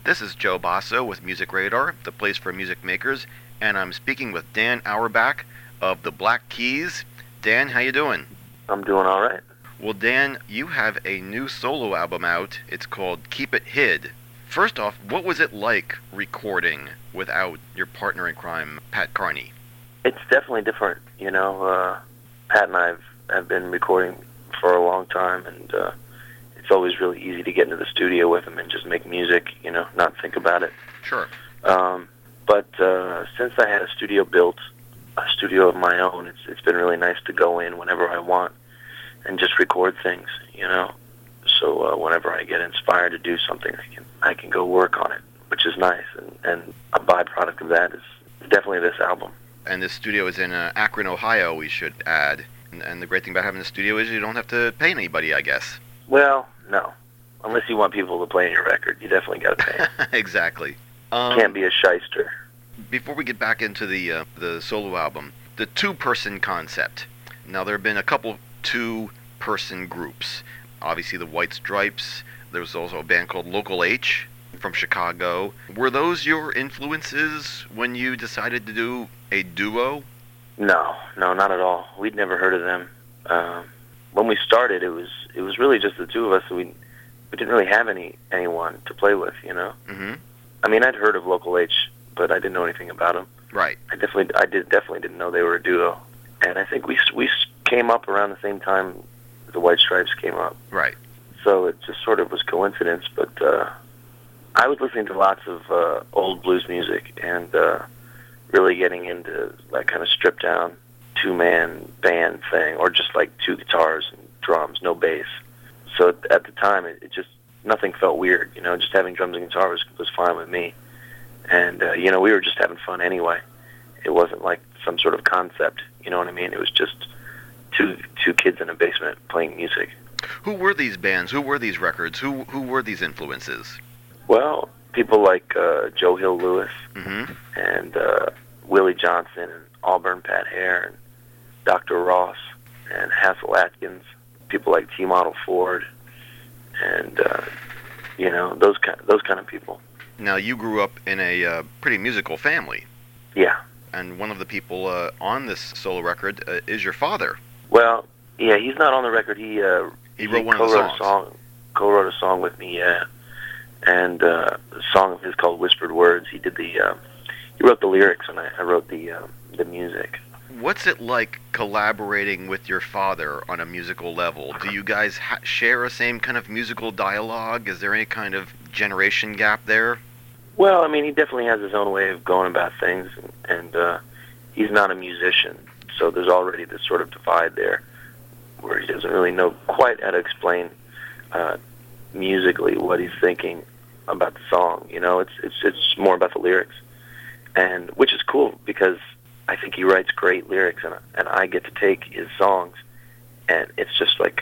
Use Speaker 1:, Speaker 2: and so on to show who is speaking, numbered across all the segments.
Speaker 1: This is Joe Basso with Music Radar, the place for music makers, and I'm speaking with Dan Auerbach of the Black Keys. Dan, how you doing?
Speaker 2: I'm doing all right.
Speaker 1: Well, Dan, you have a new solo album out. It's called Keep It Hid. First off, what was it like recording without your partner in crime, Pat Carney?
Speaker 2: It's definitely different. Pat and I have been recording for a long time, and it's always really easy to get into the studio with him and just make music, not think about it.
Speaker 1: Sure.
Speaker 2: But since I had a studio built, a studio of my own, it's been really nice to go in whenever I want and just record things, So whenever I get inspired to do something, I can go work on it, which is nice. And a byproduct of that is definitely this album.
Speaker 1: And this studio is in Akron, Ohio, we should add. And the great thing about having a studio is you don't have to pay anybody, I guess.
Speaker 2: Well, no. Unless you want people to play on your record, you definitely got to pay.
Speaker 1: Exactly.
Speaker 2: Can't be a shyster.
Speaker 1: Before we get back into the solo album, the two-person concept. Now, there have been a couple two-person groups. Obviously, the White Stripes. There was also a band called Local H from Chicago. Were those your influences when you decided to do a duo?
Speaker 2: No, not at all. We'd never heard of them. When we started, it was really just the two of us. So we didn't really have anyone to play with,
Speaker 1: Mm-hmm.
Speaker 2: I mean, I'd heard of Local H, but I didn't know anything about them.
Speaker 1: Right.
Speaker 2: I definitely didn't know they were a duo. And I think we came up around the same time the White Stripes came up.
Speaker 1: Right.
Speaker 2: So it just sort of was coincidence. But I was listening to lots of old blues music and really getting into that kind of stripped down two-man band thing, or just like two guitars and drums, no bass. So at the time, it just, nothing felt weird, just having drums and guitar was fine with me. And, we were just having fun anyway. It wasn't like some sort of concept, you know what I mean? It was just two kids in a basement playing music.
Speaker 1: Who were these bands? Who were these records? Who were these influences?
Speaker 2: Well, people like Joe Hill Lewis,
Speaker 1: Mm-hmm.
Speaker 2: and Willie Johnson, and Auburn Pat Hare, and Dr. Ross, and Hassel Atkins, people like T Model Ford, and those kind of people.
Speaker 1: Now, you grew up in a pretty musical family.
Speaker 2: Yeah.
Speaker 1: And one of the people on this solo record is your father.
Speaker 2: Well, yeah, he's not on the record. He
Speaker 1: wrote one of the songs.
Speaker 2: Co-wrote a song with me, yeah. And a song of his called Whispered Words. He did he wrote the lyrics, and I wrote the music.
Speaker 1: What's it like collaborating with your father on a musical level? Do you guys share a same kind of musical dialogue? Is there any kind of generation gap there?
Speaker 2: Well, I mean, he definitely has his own way of going about things, and he's not a musician, so there's already this sort of divide there, where he doesn't really know quite how to explain musically what he's thinking about the song. It's more about the lyrics, and which is cool because I think he writes great lyrics, and I get to take his songs, and it's just like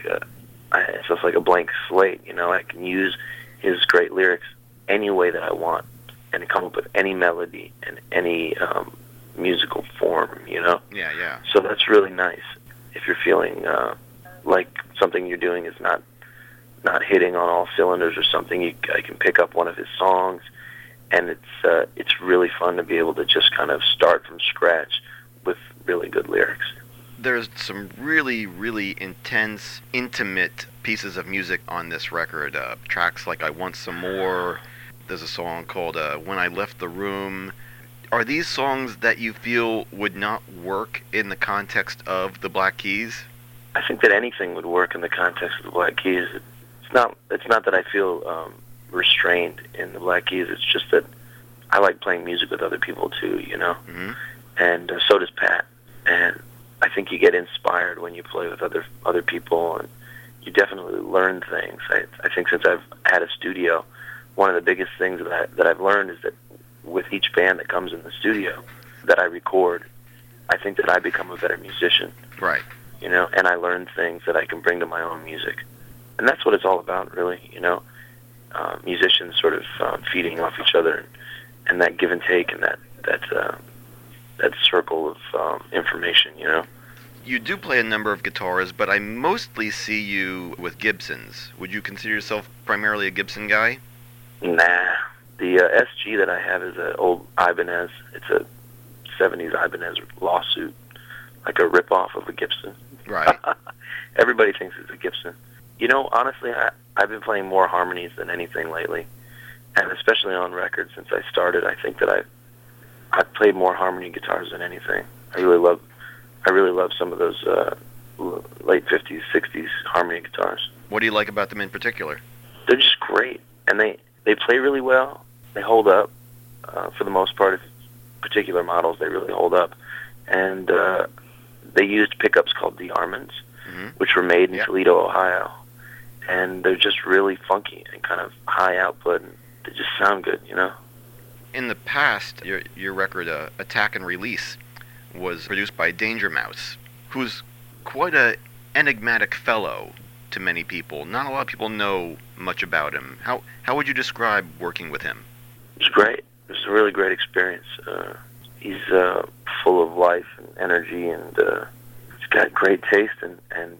Speaker 2: a blank slate. I can use his great lyrics any way that I want, and come up with any melody and any musical form.
Speaker 1: Yeah.
Speaker 2: So that's really nice. If you're feeling like something you're doing is not hitting on all cylinders or something, I can pick up one of his songs, and it's really fun to be able to just kind of start from scratch with really good lyrics.
Speaker 1: There's some really, really intense, intimate pieces of music on this record. Tracks like I Want Some More. There's a song called When I Left the Room. Are these songs that you feel would not work in the context of the Black Keys?
Speaker 2: I think that anything would work in the context of the Black Keys. It's not that I feel restrained in the Black Keys. It's just that I like playing music with other people too,
Speaker 1: Mm-hmm.
Speaker 2: And so does Pat. And I think you get inspired when you play with other people, and you definitely learn things. I think since I've had a studio, one of the biggest things that I've learned is that with each band that comes in the studio that I record, I think that I become a better musician.
Speaker 1: Right.
Speaker 2: And I learn things that I can bring to my own music. And that's what it's all about, really, musicians sort of feeding off each other, and that give and take, and that circle of information,
Speaker 1: You do play a number of guitars, but I mostly see you with Gibsons. Would you consider yourself primarily a Gibson guy?
Speaker 2: Nah, The SG that I have is an old Ibanez. It's a 70s Ibanez lawsuit, like a rip-off of a Gibson.
Speaker 1: Right.
Speaker 2: Everybody thinks it's a Gibson. You know, honestly, I've been playing more harmonies than anything lately, and especially on records since I started. I think that I've played more harmony guitars than anything. I really love some of those late 50s, 60s harmony guitars.
Speaker 1: What do you like about them in particular?
Speaker 2: They're just great, and they play really well. They hold up for the most part. Particular models, they really hold up, and they used pickups called D-Armands, which were made in Toledo, Ohio, and they're just really funky and kind of high output, and they just sound good, you know.
Speaker 1: In the past, your record Attack and Release was produced by Danger Mouse, who's quite a enigmatic fellow to many people. Not a lot of people know much about him. How would you describe working with him?
Speaker 2: It was great. It was a really great experience. He's full of life and energy, and he's got great taste, and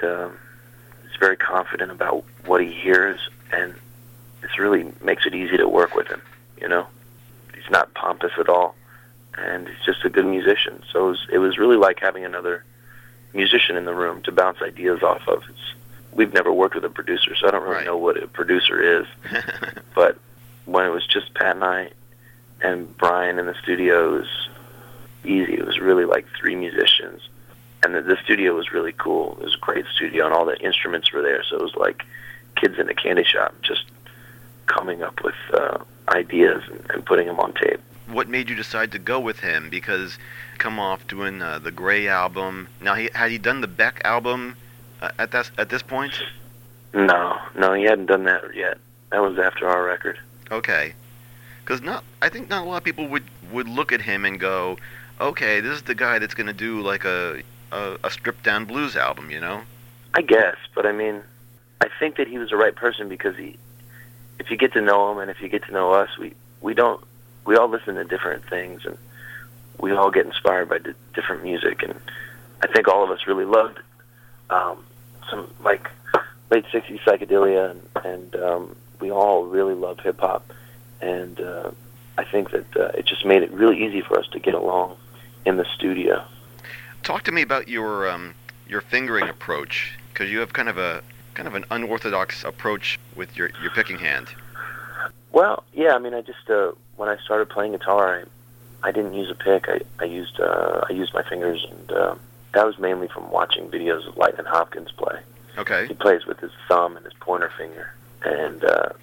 Speaker 2: he's very confident about what he hears, and it really makes it easy to work with him, you know? He's not pompous at all, and he's just a good musician. So it was really like having another musician in the room to bounce ideas off of. We've never worked with a producer, so I don't really know what a producer is. But when it was just Pat and I and Brian in the studio, it was easy. It was really like three musicians. And the studio was really cool. It was a great studio, and all the instruments were there, so it was like kids in a candy shop just coming up with ideas and putting them on tape.
Speaker 1: What made you decide to go with him? Because come off doing the Gray album. Now, had he done the Beck album at this point?
Speaker 2: No, he hadn't done that yet. That was after our record.
Speaker 1: Okay. Because I think not a lot of people would look at him and go, okay, this is the guy that's going to do like a stripped-down blues album, you know?
Speaker 2: I guess, but I mean, I think that he was the right person because if you get to know him and if you get to know us, we all listen to different things, and we all get inspired by different music, and I think all of us really loved some like late 60s psychedelia, and we all really loved hip-hop, and I think that it just made it really easy for us to get along in the studio.
Speaker 1: Talk to me about your fingering approach, because you have kind of an unorthodox approach with your picking hand.
Speaker 2: Well, yeah, I mean, I just when I started playing guitar, I didn't use a pick. I used my fingers, and that was mainly from watching videos of Lightnin' Hopkins play.
Speaker 1: Okay.
Speaker 2: He plays with his thumb and his pointer finger, and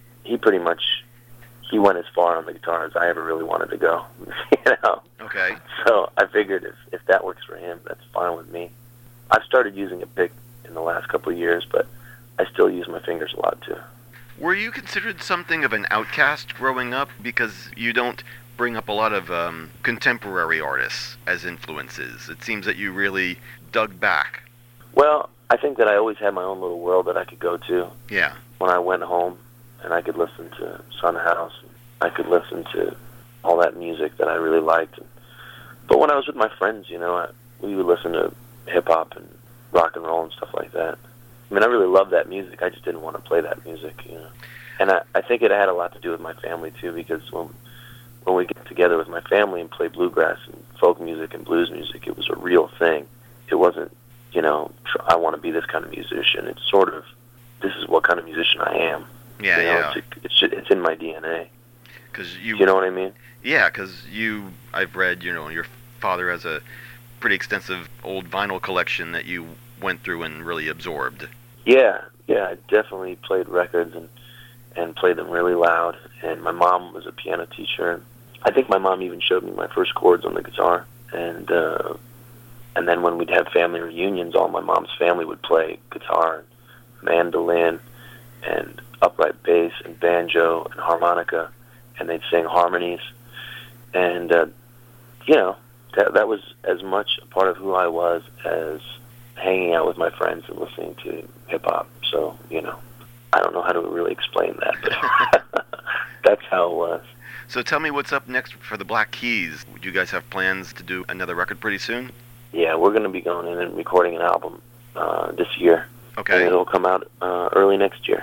Speaker 2: he went as far on the guitar as I ever really wanted to go. You know.
Speaker 1: Okay.
Speaker 2: So I figured if that works for him, that's fine with me. I've started using a pick in the last couple of years, but I still use my fingers a lot too.
Speaker 1: Were you considered something of an outcast growing up because you don't bring up a lot of contemporary artists as influences? It seems that you really dug back.
Speaker 2: Well, I think that I always had my own little world that I could go to.
Speaker 1: Yeah.
Speaker 2: When I went home, and I could listen to Son House, I could listen to all that music that I really liked. But when I was with my friends, you know, we would listen to hip-hop and rock and roll and stuff like that. I mean, I really loved that music. I just didn't want to play that music, you know. And I think it had a lot to do with my family, too, because when we get together with my family and play bluegrass and folk music and blues music, it was a real thing. It wasn't, you know, I want to be this kind of musician. It's sort of, this is what kind of musician I am.
Speaker 1: Yeah,
Speaker 2: you know,
Speaker 1: yeah.
Speaker 2: It's in my DNA.
Speaker 1: Cause
Speaker 2: you know what I mean?
Speaker 1: Yeah, because I've read, you know, your father has a pretty extensive old vinyl collection that you went through and really absorbed.
Speaker 2: Yeah, I definitely played records and played them really loud. And my mom was a piano teacher. I think my mom even showed me my first chords on the guitar. And then when we'd have family reunions, all my mom's family would play guitar, mandolin, and upright bass, and banjo, and harmonica, and they'd sing harmonies. And, you know, that was as much a part of who I was as hanging out with my friends and listening to hip-hop. So, you know, I don't know how to really explain that, but that's how it was.
Speaker 1: So tell me what's up next for the Black Keys. Do you guys have plans to do another record pretty soon?
Speaker 2: Yeah, we're going to be going in and recording an album this year.
Speaker 1: Okay.
Speaker 2: And it'll come out early next year.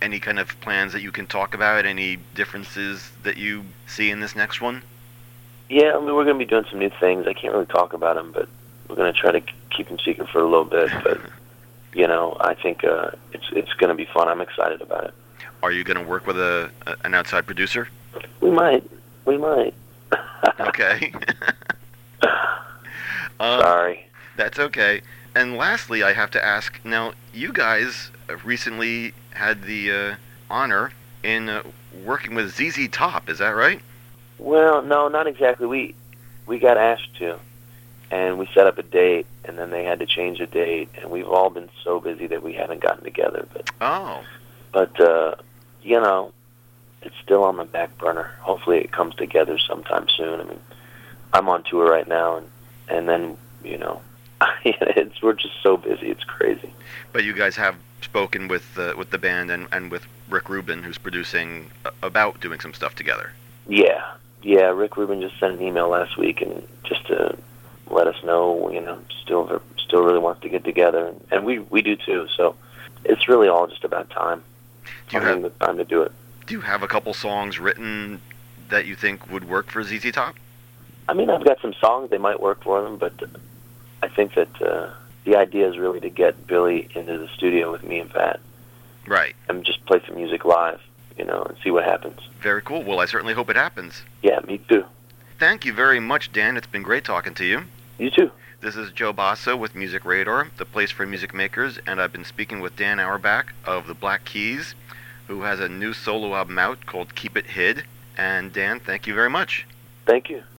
Speaker 1: any kind of plans that you can talk about? Any differences that you see in this next one?
Speaker 2: Yeah, I mean, we're going to be doing some new things. I can't really talk about them, but we're going to try to keep them secret for a little bit. But I think it's going to be fun. I'm excited about it.
Speaker 1: Are you going to work with an outside producer?
Speaker 2: We might.
Speaker 1: Okay.
Speaker 2: Sorry.
Speaker 1: That's okay. And lastly, I have to ask, now, you guys recently had the honor in working with ZZ Top, is that right?
Speaker 2: Well, no, not exactly. We got asked to, and we set up a date, and then they had to change the date, and we've all been so busy that we haven't gotten together. But it's still on the back burner. Hopefully it comes together sometime soon. I mean, I'm on tour right now, and then, we're just so busy. It's crazy.
Speaker 1: But you guys have spoken with the band and with Rick Rubin, who's producing, about doing some stuff together.
Speaker 2: Yeah. Rick Rubin just sent an email last week, and just to let us know, still really wants to get together, and we do too. So it's really all just about time. Finding the time to do it.
Speaker 1: Do you have a couple songs written that you think would work for ZZ Top?
Speaker 2: I mean, I've got some songs that might work for them, but I think that the idea is really to get Billy into the studio with me and Pat.
Speaker 1: Right.
Speaker 2: And just play some music live, and see what happens.
Speaker 1: Very cool. Well, I certainly hope it happens.
Speaker 2: Yeah, me too.
Speaker 1: Thank you very much, Dan. It's been great talking to you.
Speaker 2: You too.
Speaker 1: This is Joe Basso with Music Radar, the place for music makers, and I've been speaking with Dan Auerbach of the Black Keys, who has a new solo album out called Keep It Hid. And Dan, thank you very much.
Speaker 2: Thank you.